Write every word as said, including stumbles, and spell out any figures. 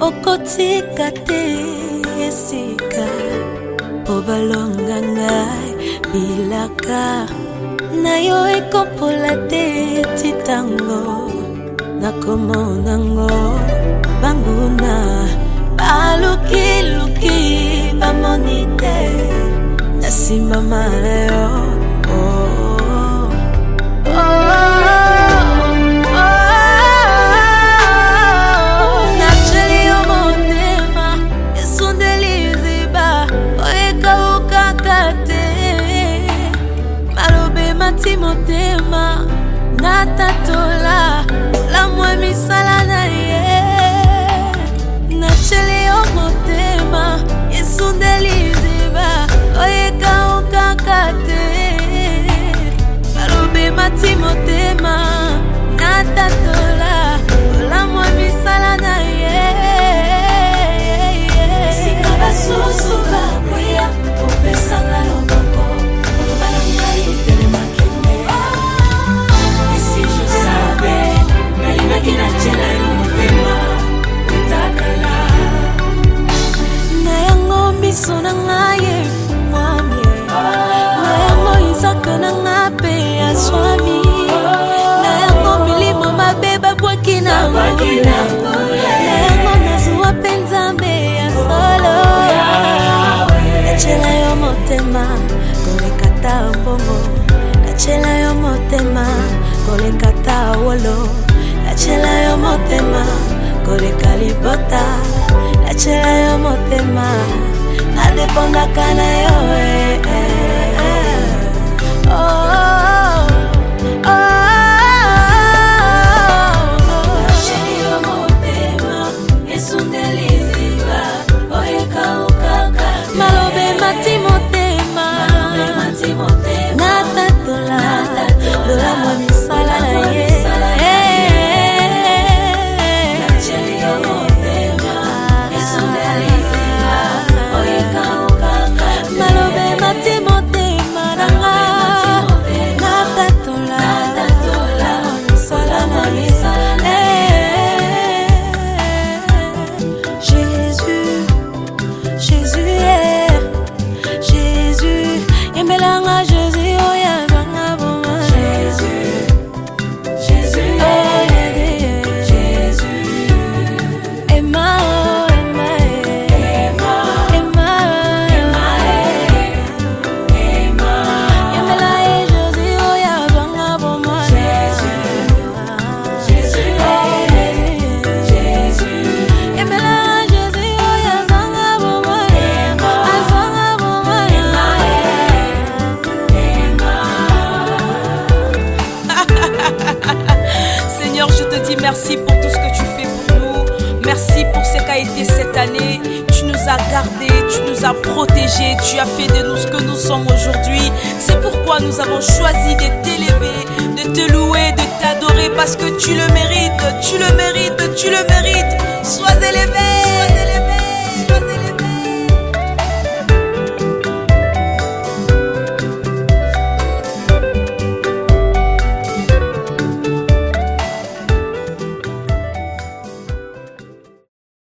okotika te esika obalonga ngai bilaka na yo ekopola te titango nakomonango banguna balukiluki bamonite nasimba mala yo oh, oh, oh. Motema natatola la mwa misala na ye na chele yo motema yesundeliziba oyeka okakate malobe mati motema natatola la mwa misala na ye sikaba susu bakuya opesanga loboko sona ngaye fumwami na yango izaka na ngape ya swami na yango milimo mabeba bwaki na ngula na yango nazuwa penzambe ya solo nachela yo motema kolekata mbongo nachela yo motema kolekata wolo nachela yo motema koleka libota nachela yo motema adeponda kana yo eh, eh, eh. Oh, oh, oh, oh. Nacheli yo motema esundeliziba oyeka ukaka malobe mati motema malobe mati motema natatola lola mwa misala na ye nacheli yo motema esundeliziba oyeka malobe mati motema nanga natatola misala na ye Jésus, Jésus, yeah. Jésus, imbelanga Jésus, oh yeah, banga boma. Jésus, Jésus, oh yeah, Jésus, Emma, oh Emma, Emma, Emma, Emma, Emma, imbelanga Jésus, oh yeah, banga boma. Jésus, Jésus, oh yeah, Jésus, imbelanga Seigneur, je te dis merci pour tout ce que tu fais pour nous. Merci pour ce qu'a été cette année. Tu nous as gardés, tu nous as protégés, tu as fait de nous ce que nous sommes aujourd'hui. C'est pourquoi nous avons choisi de t'élever, de te louer, de t'adorer parce que tu le mérites, tu le mérites, tu le mérites. Sois élevé, sois élevé, sois élevé.